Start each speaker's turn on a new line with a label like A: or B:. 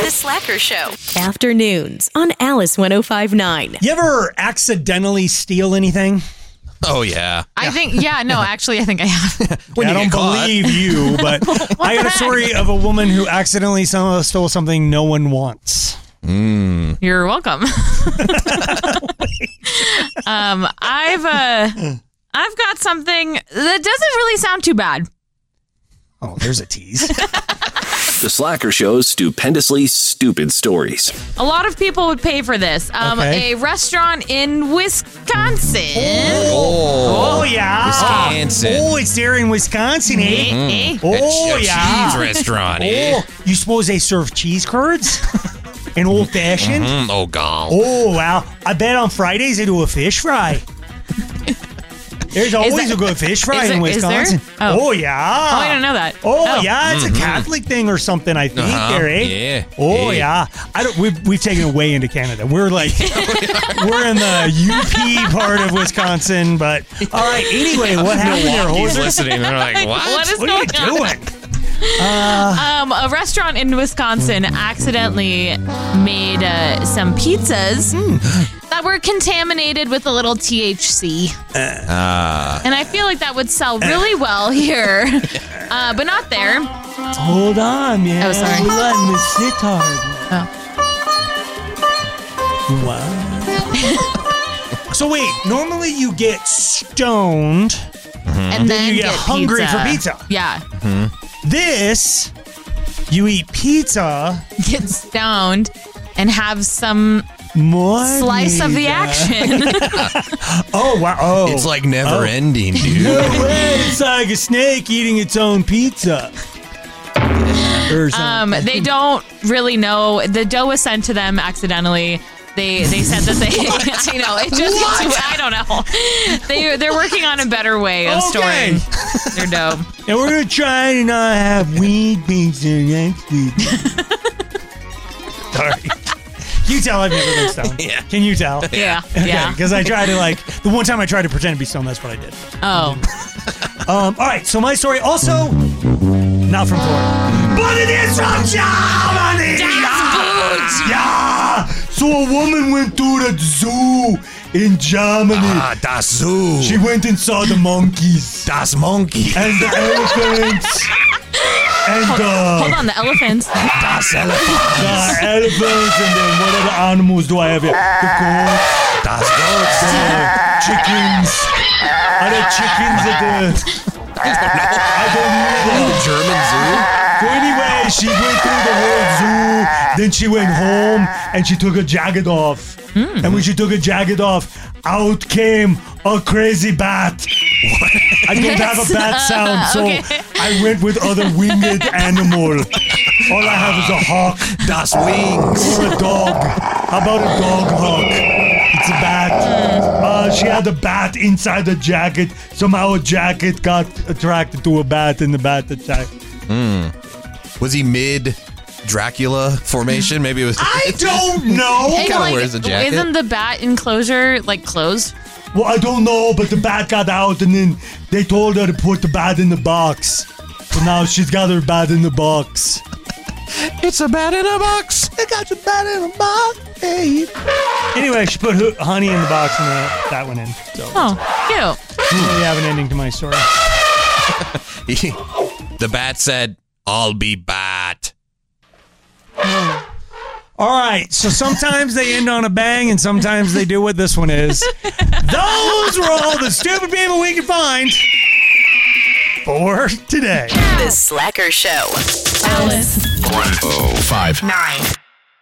A: The Slacker Show.
B: Afternoons on Alice 105.9.
C: You ever accidentally steal anything?
D: Oh, yeah.
E: I think I have.
C: I don't believe you, but I got a story of a woman who accidentally stole something no one wants.
E: You're welcome. I've got something that doesn't really sound too bad.
C: Oh, there's a tease.
F: The Slacker Show's stupendously stupid stories.
E: A lot of people would pay for this.
C: Okay.
E: A restaurant in Wisconsin.
C: Oh, yeah.
D: Wisconsin.
C: Oh, it's there in Wisconsin, eh? Oh,
D: A
C: yeah.
D: cheese restaurant, eh?
C: Oh, you suppose they serve cheese curds? An old fashioned?
D: Oh, God.
C: Oh, wow. I bet on Fridays they do a fish fry. There's always a good fish fry in Wisconsin.
E: Is there? Oh,
C: yeah.
E: I didn't know that.
C: Oh, yeah, it's a Catholic thing or something, I think, there, eh?
D: Yeah.
C: Oh, yeah. We've taken it way into Canada. We're like, we're in the UP part of Wisconsin, but all right. Anyway, what happened there?
D: He's listening. They're like, what?
C: What are you doing?
E: A restaurant in Wisconsin accidentally made some pizzas that were contaminated with a little THC. And I feel like that would sell really well here, but not there.
C: Hold on, man.
E: Oh, sorry.
C: We're letting this sit hard.
E: Oh.
C: Wow. So wait, normally you get stoned
E: And then
C: you get hungry for pizza.
E: Yeah.
C: This, you eat pizza.
E: Get stoned and have some
C: More
E: slice of the action.
C: Oh, wow. Oh.
D: It's like never ending, dude.
C: No way. It's like a snake eating its own pizza. Or something.
E: They don't really know. The dough was sent to them accidentally. They said that they, it just, I don't know. They're working on a better way of storing their dough.
C: And we're going to try to not have weed pizza next week. Sorry. Can you tell I've never been stoned?
D: Yeah.
C: Can you tell?
E: Yeah.
C: Okay,
E: Yeah.
C: because I tried to, the one time I tried to pretend to be stoned, that's what I did.
E: Oh.
C: All right, so my story also, not from Florida, but it is from Germany! Yeah! So a woman went to the zoo in Germany.
D: Das Zoo.
C: She went and saw the monkeys.
D: Das Monkey.
C: And the elephants. And
E: Hold on, the elephants.
D: Das Elephant.
C: the elephants and then whatever animals do I have here? The goats,
D: Das Goats.
C: the chickens. Are there chickens at the... I don't know.
D: German Zoo.
C: So anyway, she went through the whole zoo. Then she went home and she took her jacket off. And when she took her jacket off, out came a crazy bat. I don't have a bat sound, so
E: Okay.
C: I went with other winged animal. All I have is a hawk
D: Das Wings.
C: or a dog. How about a dog hawk? It's a bat. She had a bat inside the jacket. Somehow a jacket got attracted to a bat and the bat attacked.
D: Was he mid Dracula formation? Maybe it was.
C: I don't know.
D: He kind of wears a jacket.
E: Isn't the bat enclosure closed?
C: Well, I don't know, but the bat got out and then they told her to put the bat in the box. So now she's got her bat in the box.
D: It's a bat in a box.
C: I got the bat in the box, babe. Anyway, she put honey in the box and that went in. So
E: Oh, cute.
C: I don't really have an ending to my story.
D: The bat said, "I'll be bat."
C: All right, so sometimes they end on a bang and sometimes they do what this one is. Those were all the stupid people we could find for today.
A: The Slacker Show.
B: Alice
F: 105.
A: 9.